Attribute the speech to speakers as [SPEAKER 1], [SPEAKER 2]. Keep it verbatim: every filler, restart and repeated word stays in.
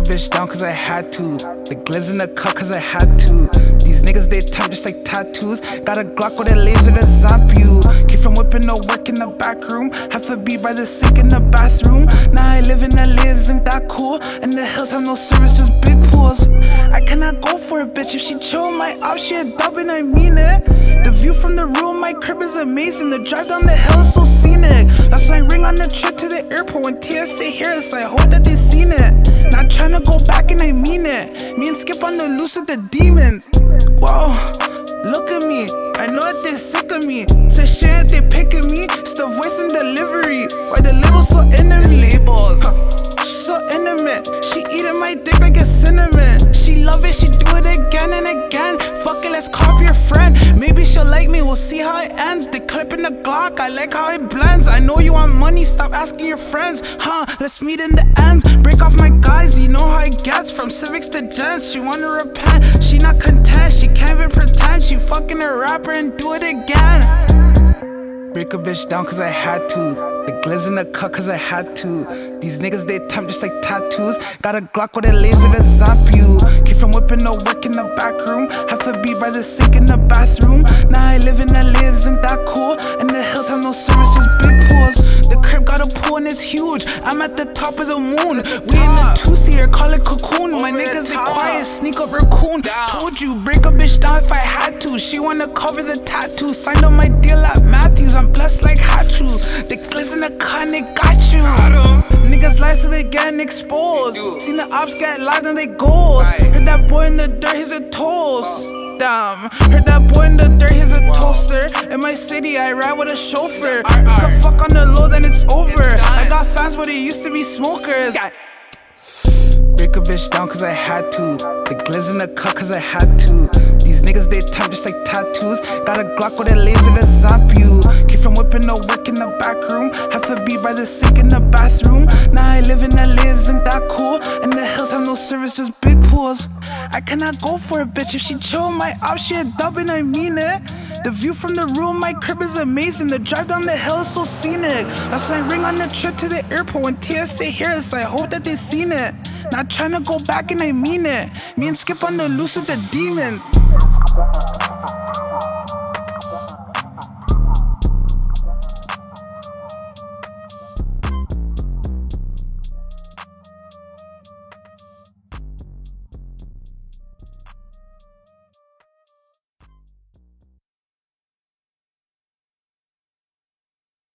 [SPEAKER 1] bitch down cause I had to. The glizz in the cup cause I had to. These niggas they tempt just like tattoos. Got a Glock with a laser to zap you. Keep from whipping no work in the back room. Have to be by the sink in the bathroom. Now I live in L A, isn't that cool? And the hills have no service, just big pools. I cannot go for a bitch if she chill my op, she a dub and I mean it. The view from the room, my crib is amazing. The drive down the hill is so scenic. That's why I ring on the trip to the airport when T S A here, so I hope that they seen it. Not tryna go back and I mean it. Me and Skip on the loose with the demons. Whoa, look at me. I know that they sick of me. Say shit that they picking me. It's the voice and delivery. Why the labels so into me? Labels. Huh. She's so intimate. She eating my dick like a cinnamon. She love it, she do it again and again. Fuck it, let's copy your friend. Maybe she'll like me, we'll see how it ends. They clipping the Glock, I like how it blends. I know you want money, stop asking your friends. Huh, let's meet in the ends. Break off my guys, you know how it gets. From civics to gents, she wanna repent. She not content, she can't even pretend. She fucking a rapper and do it again. Break a bitch down cause I had to. The glizz in the cup cause I had to. These niggas they tempt just like tattoos. Got a Glock with a laser to zap you. Keep from whipping no work in the back room. Have to be by the sink in the bathroom. Now I live in L A, isn't that cool? And the hills have no service, just big pools. The crib got a pool and it's huge. I'm at the top of the moon. We in a two-seater, call it cocoon. My niggas they quiet, sneak up raccoon. Told you, break a bitch down if I had to. She wanna cover the tattoo. Signed on my deal at Matthews. I'm blessed like Hachu. The glizz in the cut and they got you. Niggas lie so they getting exposed. Seen the ops get loud and they ghost. Heard that boy in the dirt, he's a toast. Damn, heard that boy in the dirt, he's a toaster. In my city, I ride with a chauffeur. If the fuck on the low, then it's over. I got fans, but they used to be smokers. Break a bitch down cause I had to. The glizz in the cup cause I had to. These niggas they tempt just like tattoos. Got a Glock with a laser to zap you. Keep from whipping no work in the back room. Have to be by the sink in the bathroom. Now I live in L A, isn't that cool? And the hills have no service, just big pools. I cannot go for a bitch if she chill my op, she a dub and I mean it. The view from the room, my crib is amazing. The drive down the hill is so scenic. That's why I ring on the trip to the airport when T S A here, so I hope that they seen it. Not tryna go back and I mean it. Me and Skip on the loose with the demons.